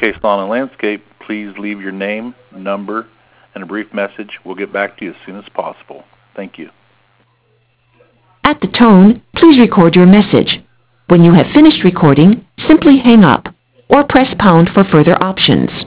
Case Lawn and Landscape, please leave your name, number, and a brief message. We'll get back to you as soon as possible. Thank you. At the tone, please record your message. When you have finished recording, simply hang up or press pound for further options.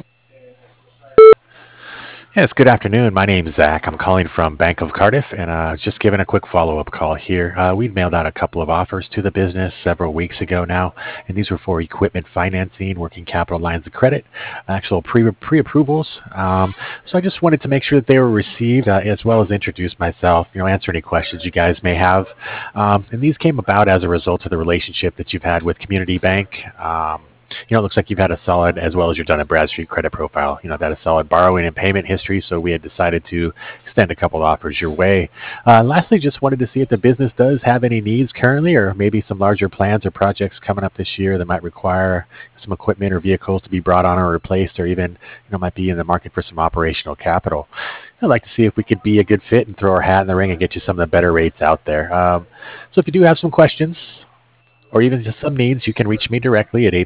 Yes, good afternoon. My name is Zach. I'm calling from Bank of Cardiff, and just giving a quick follow-up call here. We'd mailed out a couple of offers to the business several weeks ago now, and these were for equipment financing, working capital lines of credit, actual pre-approvals. So I just wanted to make sure that they were received, as well as introduce myself, answer any questions you guys may have. And these came about as a result of the relationship that you've had with Community Bank. It looks like you've had a solid, as well as your Dun & Bradstreet credit profile, that a solid borrowing and payment history, so we had decided to extend a couple offers your way. Lastly, just wanted to see if the business does have any needs currently, or maybe some larger plans or projects coming up this year that might require some equipment or vehicles to be brought on or replaced, or even, might be in the market for some operational capital. I'd like to see if we could be a good fit and throw our hat in the ring and get you some of the better rates out there. So if you do have some questions, or even just some needs, you can reach me directly at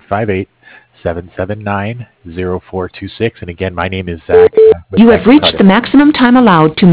858-779-0426. And again, my name is Zach. You have reached the maximum time allowed to